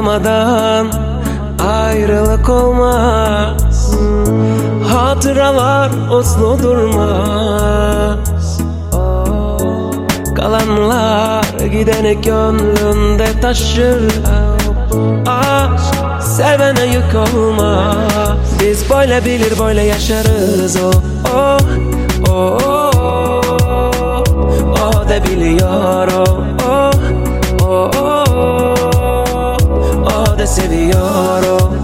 Ağlamadan ayrılık olmaz. Hatıralar uslu durmaz. Kalanlar gideni gönlünde taşır. Aşk sevene yük olmaz. Biz böyle bilir böyle yaşarız. O da biliyor. O da seviyor.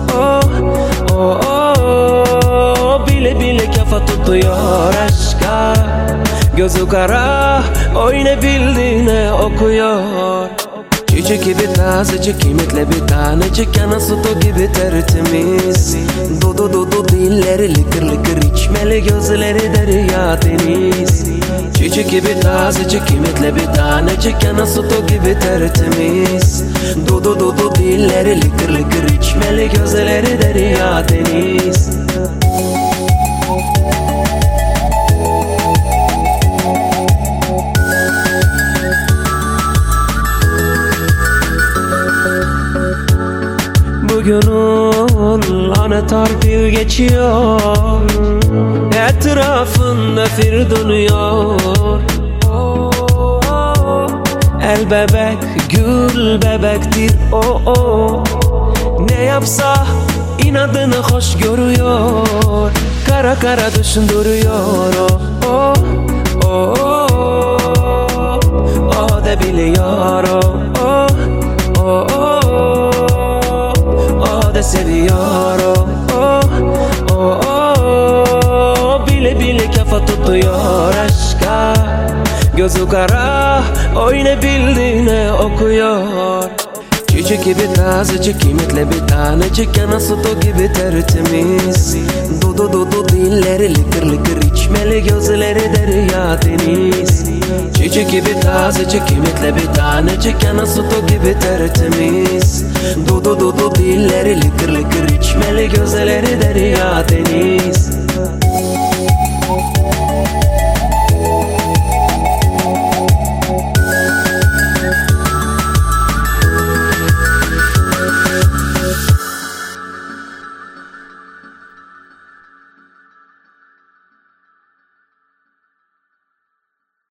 Bile bile kafa tutuyor aşka. Gözü kara, oyna bildiğine okuyor. Çiçek gibi tazecik, kıymetli bir tanecik, yana sütü gibi tertemiz. Dudu dilleri lıkır lıkır, içmeli gözleri derya deniz. Çiçek gibi tazecik, kıymetli bir tanecik, yana sütü gibi tertemiz. Dudu dilleri lıkır lıkır, içmeli gözleri derya deniz. Bugünün anahtar bir geçiyor, etrafında bir dönüyor. El bebek, gül bebektir o. Ne yapsa inadını hoş görüyor. Kara kara düşündürüyor. O da biliyor. O da seviyor. Bile bile kafa tutuyor aşka. Gözü kara, oyna bildiğine okuyor. Çiçek gibi tazecik, kıymetli bir tanecik, yana sütü gibi tertemiz. Dudu dilleri lıkır lıkır, içmeli gözleri derya deniz. Çiçek gibi tazecik, kıymetli bir tanecik, yana sütü gibi tertemiz. Dudu dilleri lıkır lıkır, içmeli gözleri derya deniz.